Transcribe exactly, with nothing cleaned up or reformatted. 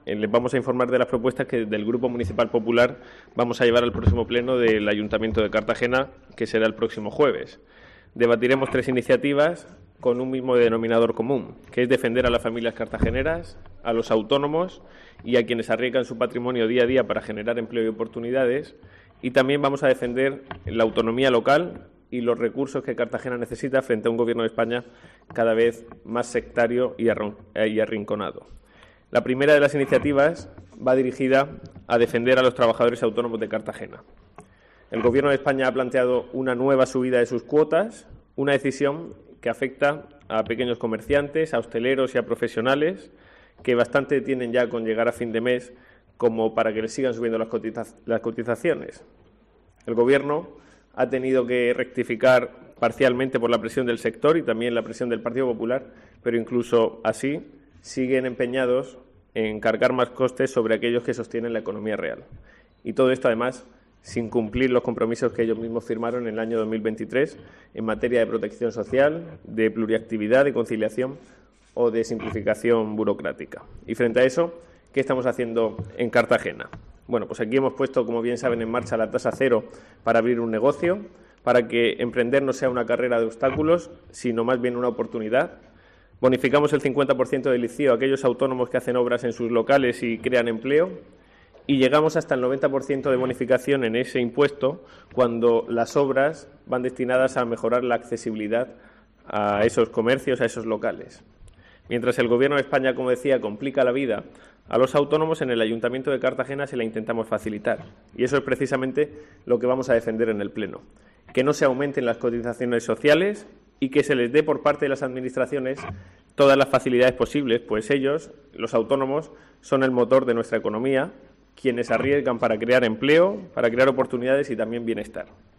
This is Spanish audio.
eh, les vamos a informar de las propuestas que del Grupo Municipal Popular vamos a llevar al próximo pleno del Ayuntamiento de Cartagena, que será el próximo jueves. Debatiremos tres iniciativas con un mismo denominador común, que es defender a las familias cartageneras, a los autónomos y a quienes arriesgan su patrimonio día a día para generar empleo y oportunidades. Y también vamos a defender la autonomía local y los recursos que Cartagena necesita frente a un Gobierno de España cada vez más sectario y arrinconado. La primera de las iniciativas va dirigida a defender a los trabajadores autónomos de Cartagena. El Gobierno de España ha planteado una nueva subida de sus cuotas, una decisión que afecta a pequeños comerciantes, a hosteleros y a profesionales que bastante tienen ya con llegar a fin de mes como para que les sigan subiendo las, cotiza- las cotizaciones. El Gobierno ha tenido que rectificar parcialmente por la presión del sector y también la presión del Partido Popular, pero incluso así siguen empeñados en cargar más costes sobre aquellos que sostienen la economía real. Y todo esto, además, sin cumplir los compromisos que ellos mismos firmaron en el año dos mil veintitrés en materia de protección social, de pluriactividad, de conciliación o de simplificación burocrática. Y frente a eso, ¿qué estamos haciendo en Cartagena? Bueno, pues aquí hemos puesto, como bien saben, en marcha la tasa cero para abrir un negocio, para que emprender no sea una carrera de obstáculos, sino más bien una oportunidad. Bonificamos el cincuenta por ciento del I C I O a aquellos autónomos que hacen obras en sus locales y crean empleo. Y llegamos hasta el noventa por ciento de bonificación en ese impuesto cuando las obras van destinadas a mejorar la accesibilidad a esos comercios, a esos locales. Mientras el Gobierno de España, como decía, complica la vida a los autónomos, en el Ayuntamiento de Cartagena se la intentamos facilitar. Y eso es precisamente lo que vamos a defender en el Pleno. Que no se aumenten las cotizaciones sociales y que se les dé por parte de las administraciones todas las facilidades posibles, pues ellos, los autónomos, son el motor de nuestra economía, quienes arriesgan para crear empleo, para crear oportunidades y también bienestar.